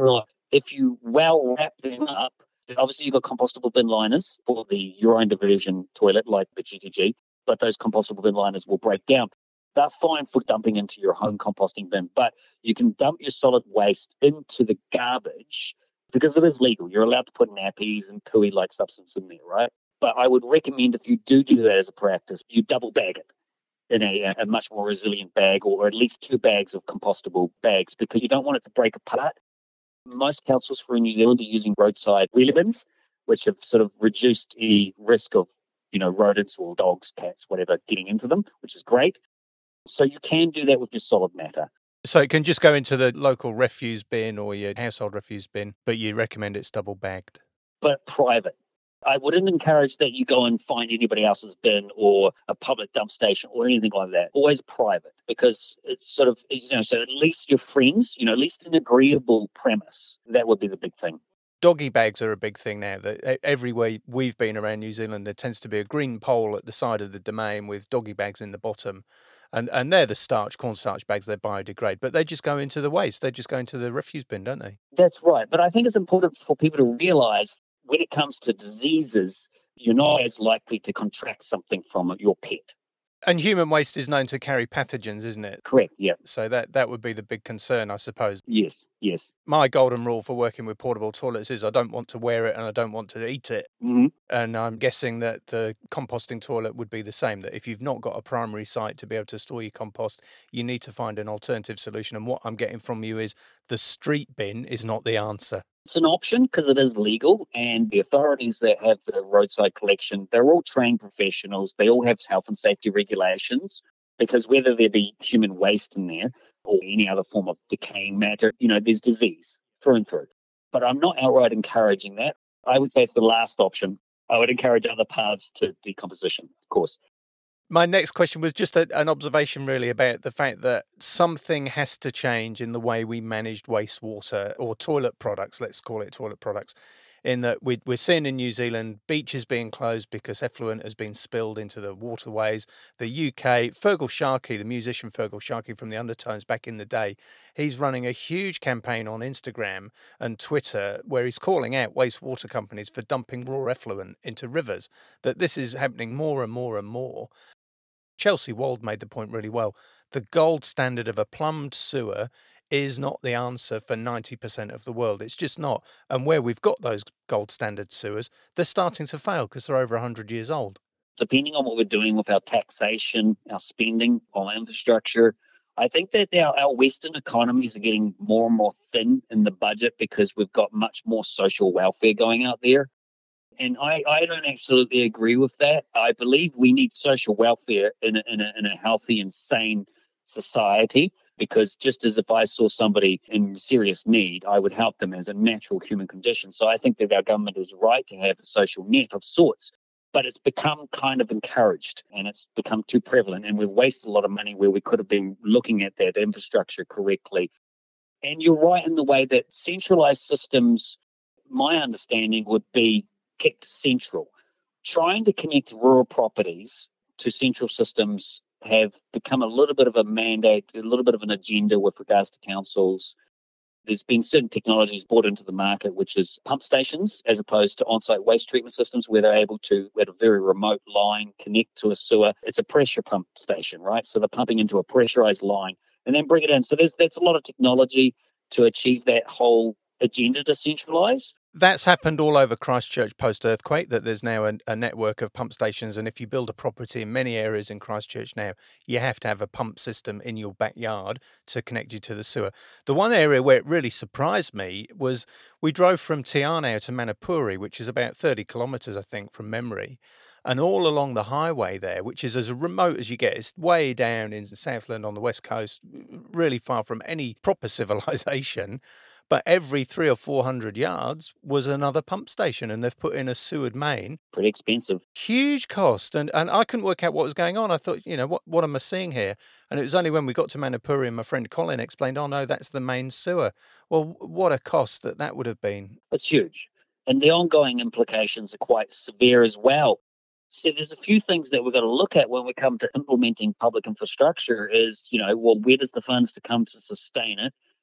If you well wrap them up, obviously you've got compostable bin liners for the urine diversion toilet, like the G T G, but those compostable bin liners will break down. They're fine for dumping into your home composting bin, but you can dump your solid waste into the garbage because it is legal. You're allowed to put nappies and pooey-like substance in there, right? But I would recommend if you do do that as a practice, you double bag it in a, a much more resilient bag, or at least two bags of compostable bags, because you don't want it to break apart. Most councils for New Zealand are using roadside wheelie bins, which have sort of reduced the risk of, you know, rodents or dogs, cats, whatever, getting into them, which is great. So you can do that with your solid matter. So it can just go into the local refuse bin or your household refuse bin, but you recommend it's double bagged. But private. I wouldn't encourage that you go and find anybody else's bin or a public dump station or anything like that. Always private, because it's sort of, you know, so at least your friends, you know, at least an agreeable premise. That would be the big thing. Doggy bags are a big thing now. That everywhere we've been around New Zealand, there tends to be a green pole at the side of the domain with doggy bags in the bottom. And and they're the starch, cornstarch bags, they biodegrade, but they just go into the waste. They just go into the refuse bin, don't they? That's right. But I think it's important for people to realize when it comes to diseases, you're not as likely to contract something from your pet. And human waste is known to carry pathogens, isn't it? Correct, yeah. So that, that would be the big concern, I suppose. Yes, yes. My golden rule for working with portable toilets is I don't want to wear it and I don't want to eat it. Mm-hmm. And I'm guessing that the composting toilet would be the same, that if you've not got a primary site to be able to store your compost, you need to find an alternative solution. And what I'm getting from you is the street bin is not the answer. It's an option because it is legal, and the authorities that have the roadside collection, they're all trained professionals. They all have health and safety regulations, because whether there be human waste in there or any other form of decaying matter, you know, there's disease through and through. But I'm not outright encouraging that. I would say it's the last option. I would encourage other paths to decomposition, of course. My next question was just a, an observation really about the fact that something has to change in the way we managed wastewater or toilet products, let's call it toilet products, in that we, we're seeing in New Zealand beaches being closed because effluent has been spilled into the waterways. The U K, Fergal Sharkey, the musician Fergal Sharkey from the Undertones back in the day, he's running a huge campaign on Instagram and Twitter where he's calling out wastewater companies for dumping raw effluent into rivers, that this is happening more and more and more. Chelsea Wald made the point really well. The gold standard of a plumbed sewer is not the answer for ninety percent of the world. It's just not. And where we've got those gold standard sewers, they're starting to fail because they're over one hundred years old. Depending on what we're doing with our taxation, our spending on infrastructure, I think that our, our Western economies are getting more and more thin in the budget because we've got much more social welfare going out there. And I, I don't absolutely agree with that. I believe we need social welfare in a, in a, in a healthy and sane society, because just as if I saw somebody in serious need, I would help them as a natural human condition. So I think that our government is right to have a social net of sorts, but it's become kind of encouraged and it's become too prevalent, and we've wasted a lot of money where we could have been looking at that infrastructure correctly. And you're right in the way that centralized systems, my understanding would be kept central. Trying to connect rural properties to central systems have become a little bit of a mandate, a little bit of an agenda with regards to councils. There's been certain technologies brought into the market, which is pump stations as opposed to on-site waste treatment systems, where they're able to, at a very remote line, connect to a sewer. It's a pressure pump station, right? So they're pumping into a pressurized line and then bring it in. So there's that's a lot of technology to achieve that whole agenda to centralise. That's happened all over Christchurch post-earthquake, that there's now a, a network of pump stations. And if you build a property in many areas in Christchurch now, you have to have a pump system in your backyard to connect you to the sewer. The one area where it really surprised me was we drove from Te Anau to Manapuri, which is about thirty kilometres, I think, from memory. And all along the highway there, which is as remote as you get, it's way down in Southland on the west coast, really far from any proper civilization. But every three or four hundred yards was another pump station, and they've put in a sewered main. Pretty expensive. Huge cost. And and I couldn't work out what was going on. I thought, you know, what, what am I seeing here? And it was only when we got to Manapuri and my friend Colin explained, oh, no, that's the main sewer. Well, what a cost that that would have been. It's huge. And the ongoing implications are quite severe as well. So there's a few things that we've got to look at when we come to implementing public infrastructure is, you know, well, where does the funds to come to sustain it?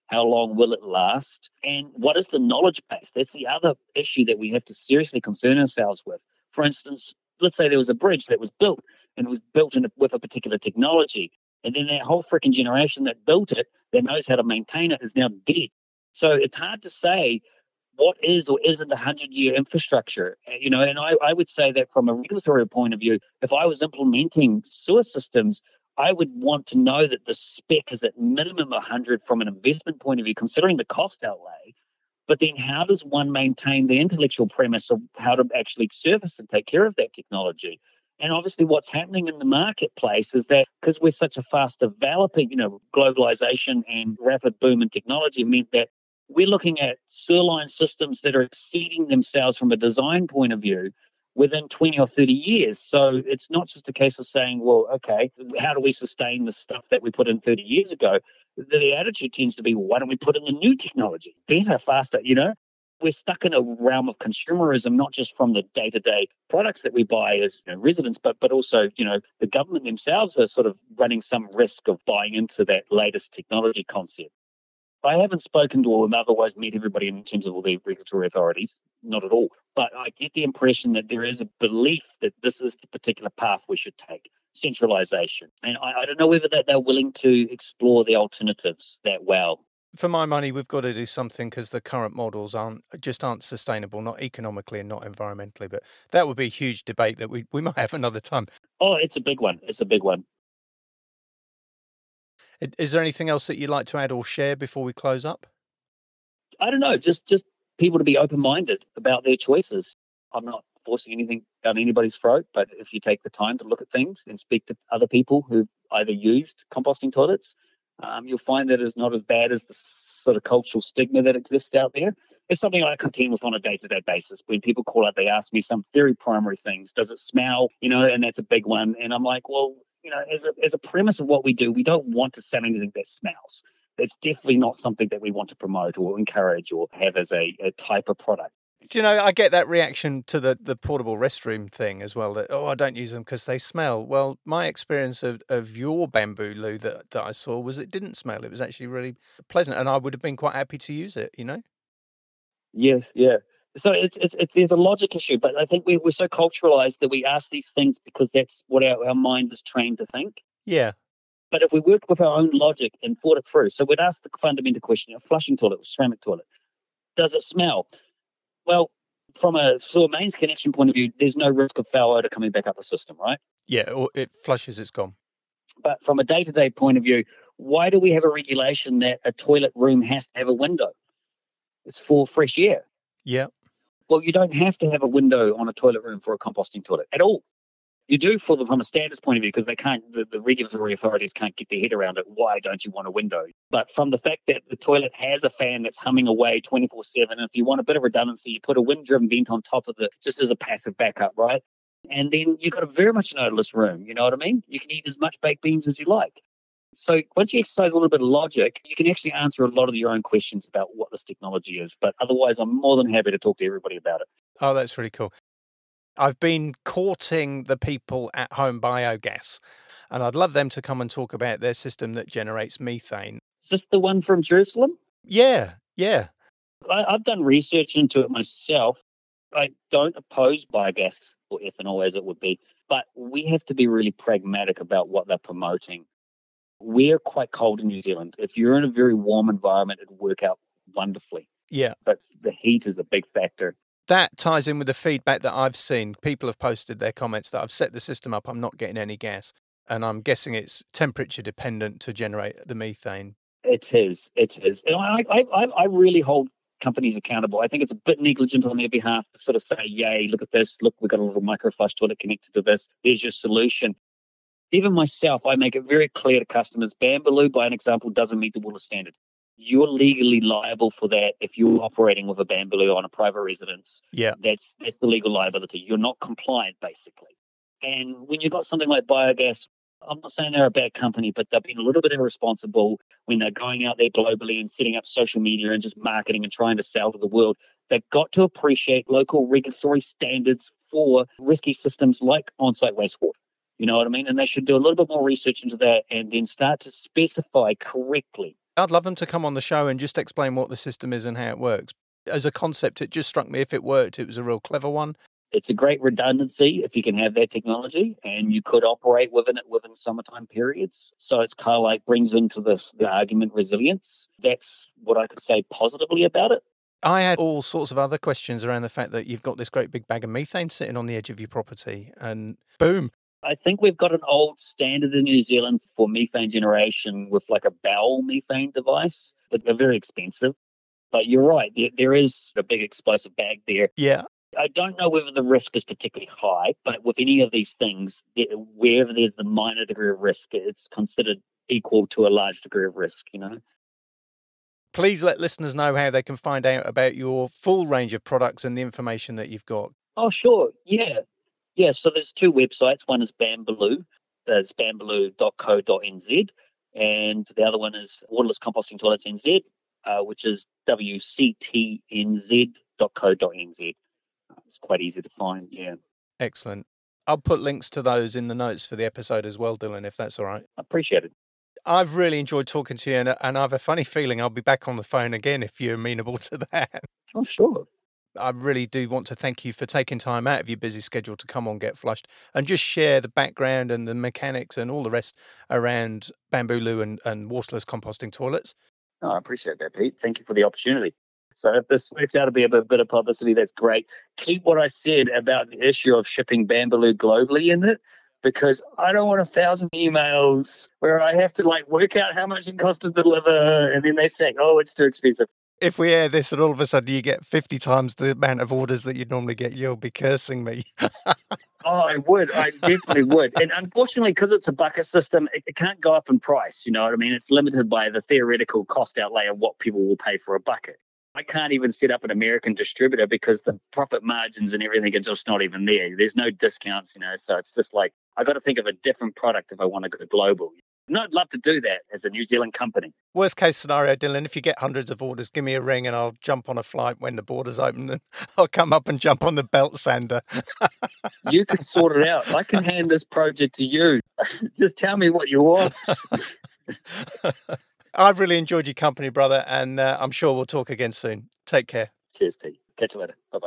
How long will it last? And what is the knowledge base? That's the other issue that we have to seriously concern ourselves with. For instance, let's say there was a bridge that was built and it was built in a, with a particular technology. And then that whole freaking generation that built it, that knows how to maintain it, is now dead. So it's hard to say what is or isn't a hundred-year infrastructure. You know, and I, I would say that from a regulatory point of view, if I was implementing sewer systems, I would want to know that the spec is at minimum one hundred from an investment point of view, considering the cost outlay. But then how does one maintain the intellectual premise of how to actually service and take care of that technology? And obviously what's happening in the marketplace is that because we're such a fast developing, you know, globalization and rapid boom in technology meant that we're looking at sewer line systems that are exceeding themselves from a design point of view within twenty or thirty years. So it's not just a case of saying, well, okay, how do we sustain the stuff that we put in thirty years ago? The attitude tends to be, why don't we put in the new technology? Better, faster, you know? We're stuck in a realm of consumerism, not just from the day-to-day products that we buy as, you know, residents, but but also, you know, the government themselves are sort of running some risk of buying into that latest technology concept. I haven't spoken to or otherwise met everybody in terms of all the regulatory authorities, not at all. But I get the impression that there is a belief that this is the particular path we should take, centralisation. And I, I don't know whether that they're willing to explore the alternatives that well. For my money, we've got to do something because the current models aren't just aren't sustainable, not economically and not environmentally. But that would be a huge debate that we, we might have another time. Oh, it's a big one. It's a big one. Is there anything else that you'd like to add or share before we close up? I don't know, just just people to be open-minded about their choices. I'm not forcing anything down anybody's throat, but if you take the time to look at things and speak to other people who've either used composting toilets, um, you'll find that it's not as bad as the sort of cultural stigma that exists out there. It's something I contend with on a day-to-day basis. When people call up, they ask me some very primary things. Does it smell? You know, and that's a big one. And I'm like, well, you know, as a as a premise of what we do, we don't want to sell anything that smells. It's definitely not something that we want to promote or encourage or have as a, a type of product. Do you know, I get that reaction to the, the portable restroom thing as well, that, oh, I don't use them because they smell. Well, my experience of, of your bamboo loo that, that I saw was it didn't smell. It was actually really pleasant, and I would have been quite happy to use it, you know? Yes, yeah. So it's, it's, it's there's a logic issue, but I think we, we're so culturalized that we ask these things because that's what our, our mind is trained to think. Yeah. But if we worked with our own logic and thought it through, so we'd ask the fundamental question: a flushing toilet, a ceramic toilet, does it smell? Well, from a sewer mains connection point of view, there's no risk of foul odor coming back up the system, right? Yeah, or it flushes, it's gone. But from a day-to-day point of view, why do we have a regulation that a toilet room has to have a window? It's for fresh air. Yeah. Well, you don't have to have a window on a toilet room for a composting toilet at all. You do for them from a standards point of view because they can't, the, the regulatory authorities can't get their head around it. Why don't you want a window? But from the fact that the toilet has a fan that's humming away twenty-four seven, and if you want a bit of redundancy, you put a wind-driven vent on top of it just as a passive backup, right? And then you've got a very much an odorless room, you know what I mean? You can eat as much baked beans as you like. So once you exercise a little bit of logic, you can actually answer a lot of your own questions about what this technology is. But otherwise, I'm more than happy to talk to everybody about it. Oh, that's really cool. I've been courting the people at Home Biogas, and I'd love them to come and talk about their system that generates methane. Is this the one from Jerusalem? Yeah, yeah. I, I've done research into it myself. I don't oppose biogas or ethanol as it would be, but we have to be really pragmatic about what they're promoting. We're quite cold in New Zealand. If you're in a very warm environment, it'd work out wonderfully. Yeah. But the heat is a big factor. That ties in with the feedback that I've seen. People have posted their comments that I've set the system up, I'm not getting any gas. And I'm guessing it's temperature dependent to generate the methane. It is. It is. And I, I, I I really hold companies accountable. I think it's a bit negligent on their behalf to sort of say, yay, look at this. Look, we've got a little microflush toilet connected to this. There's your solution. Even myself, I make it very clear to customers, Bambaloo, by an example, doesn't meet the water standard. You're legally liable for that if you're operating with a Bambaloo on a private residence. Yeah. That's that's the legal liability. You're not compliant, basically. And when you've got something like biogas, I'm not saying they're a bad company, but they've been a little bit irresponsible when they're going out there globally and setting up social media and just marketing and trying to sell to the world. They've got to appreciate local regulatory standards for risky systems like on-site wastewater. You know what I mean? And they should do a little bit more research into that and then start to specify correctly I'd love them to come on the show and just explain what the system is and how it works. As a concept, it just struck me if it worked, it was a real clever one. It's a great redundancy if you can have that technology, and you could operate within it within summertime periods. So it's kind of like brings into this the argument resilience. That's what I could say positively about it. I had all sorts of other questions around the fact that you've got this great big bag of methane sitting on the edge of your property, and boom. I think we've got an old standard in New Zealand for methane generation with like a bowel methane device, but they're very expensive. But you're right, there, there is a big explosive bag there. Yeah. I don't know whether the risk is particularly high, but with any of these things, wherever there's the minor degree of risk, it's considered equal to a large degree of risk, you know. Please let listeners know how they can find out about your full range of products and the information that you've got. Oh, sure. Yeah. Yeah. So there's two websites. One is Bambaloo. That's bambaloo dot co dot n z. And the other one is Waterless Composting Toilets N Z, uh, which is w c t n z dot co dot n z. It's quite easy to find. Yeah. Excellent. I'll put links to those in the notes for the episode as well, Dylan, if that's all right. I appreciate it. I've really enjoyed talking to you, and, and I have a funny feeling I'll be back on the phone again if you're amenable to that. Oh, sure. I really do want to thank you for taking time out of your busy schedule to come on Get Flushed and just share the background and the mechanics and all the rest around Bambaloo and, and waterless composting toilets. Oh, I appreciate that, Pete. Thank you for the opportunity. So if this works out to be a bit, bit of publicity, that's great. Keep what I said about the issue of shipping Bambaloo globally in it, because I don't want a thousand emails where I have to like work out how much it costs to deliver, and then they say, oh, it's too expensive. If we air this and all of a sudden you get fifty times the amount of orders that you'd normally get, you'll be cursing me. Oh, I would. I definitely would. And unfortunately, because it's a bucket system, it, it can't go up in price. You know what I mean? It's limited by the theoretical cost outlay of what people will pay for a bucket. I can't even set up an American distributor because the profit margins and everything are just not even there. There's no discounts, you know, so it's just like I got to think of a different product if I want to go global. And I'd love to do that as a New Zealand company. Worst case scenario, Dylan, if you get hundreds of orders, give me a ring and I'll jump on a flight when the borders open and I'll come up and jump on the belt sander. You can sort it out. I can hand this project to you. Just tell me what you want. I've really enjoyed your company, brother, and uh, I'm sure we'll talk again soon. Take care. Cheers, Pete. Catch you later. Bye-bye.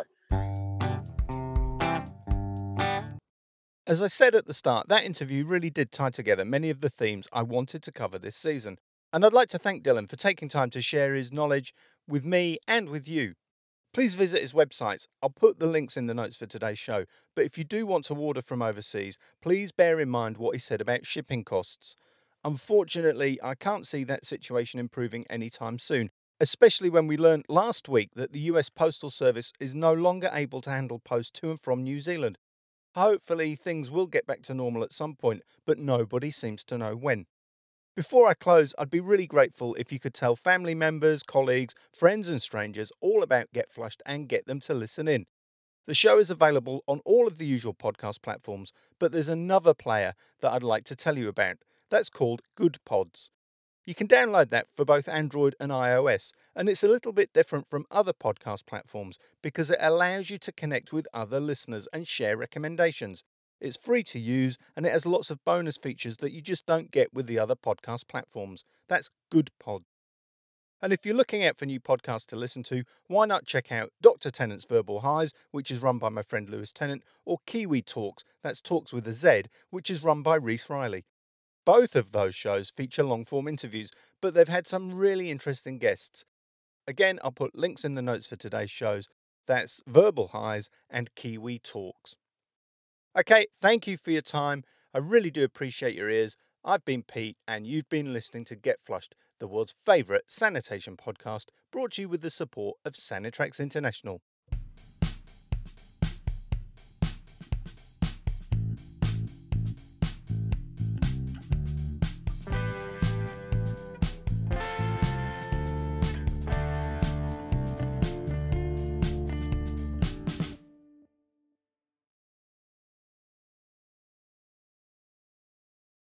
As I said at the start, that interview really did tie together many of the themes I wanted to cover this season. And I'd like to thank Dylan for taking time to share his knowledge with me and with you. Please visit his websites. I'll put the links in the notes for today's show. But if you do want to order from overseas, please bear in mind what he said about shipping costs. Unfortunately, I can't see that situation improving anytime soon, especially when we learned last week that the U S Postal Service is no longer able to handle post to and from New Zealand. Hopefully, things will get back to normal at some point, but nobody seems to know when. Before I close, I'd be really grateful if you could tell family members, colleagues, friends and strangers all about Get Flushed and get them to listen in. The show is available on all of the usual podcast platforms, but there's another player that I'd like to tell you about. That's called Good Pods. You can download that for both Android and iOS, and it's a little bit different from other podcast platforms because it allows you to connect with other listeners and share recommendations. It's free to use, and it has lots of bonus features that you just don't get with the other podcast platforms. That's Good Pod. And if you're looking out for new podcasts to listen to, why not check out Doctor Tennant's Verbal Highs, which is run by my friend Lewis Tennant, or Kiwi Talks, that's Talks with a Z, which is run by Reese Riley. Both of those shows feature long-form interviews, but they've had some really interesting guests. Again, I'll put links in the notes for today's shows. That's Verbal Highs and Kiwi Talks. Okay, thank you for your time. I really do appreciate your ears. I've been Pete, and you've been listening to Get Flushed, the world's favourite sanitation podcast, brought to you with the support of Sanitrax International.